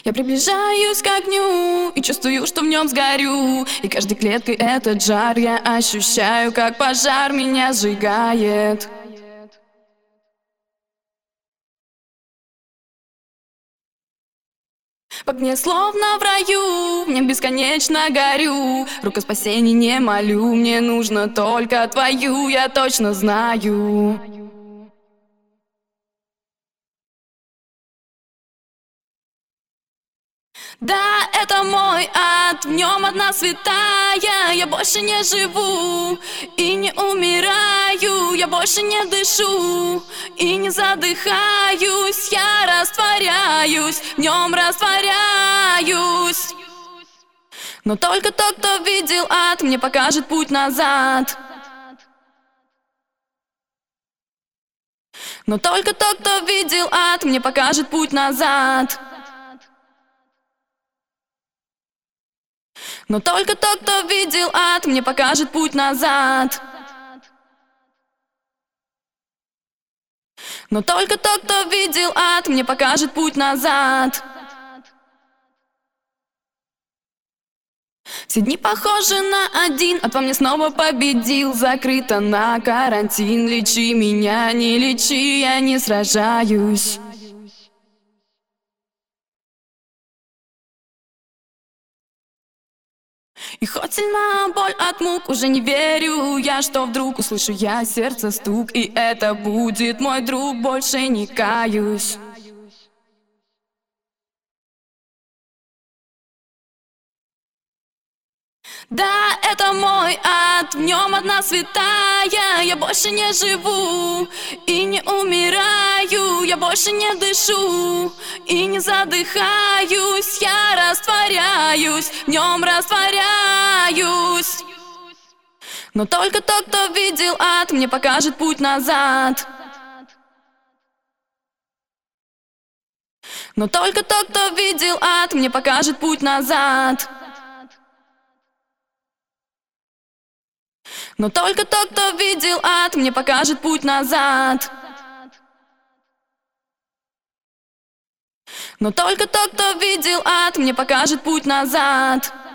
Я приближаюсь к огню и чувствую, что в нем сгорю. И каждой клеткой этот жар я ощущаю, как пожар меня сжигает. В огне словно в раю, в нем бесконечно горю. Руку спасения не молю, мне нужно только твою, я точно знаю. Да, это мой ад, в нем одна святая. Я больше не живу и не умираю. Я больше не дышу и не задыхаюсь. Я растворяюсь, в нем растворяюсь. Но только тот, кто видел ад, мне покажет путь назад. Но только тот, кто видел ад, мне покажет путь назад. Но только тот, кто видел ад, мне покажет путь назад. Но только тот, кто видел ад, мне покажет путь назад. Все дни похожи на один, а во мне снова победил. Закрыто на карантин, лечи меня, не лечи, я не сражаюсь. И хоть сильна боль от мук, уже не верю я, что вдруг услышу я сердце стук. И это будет мой друг, больше не каюсь. Да, это мой ад, в нем одна святая. Я больше не живу и не умираю. Я больше не дышу и не задыхаюсь. Я растворяюсь, в нем растворяюсь. Но только тот, кто видел ад, мне покажет путь назад. Но только тот, кто видел ад, мне покажет путь назад. Но только тот, кто видел ад, мне покажет путь назад. Но только тот, кто видел ад, мне покажет путь назад.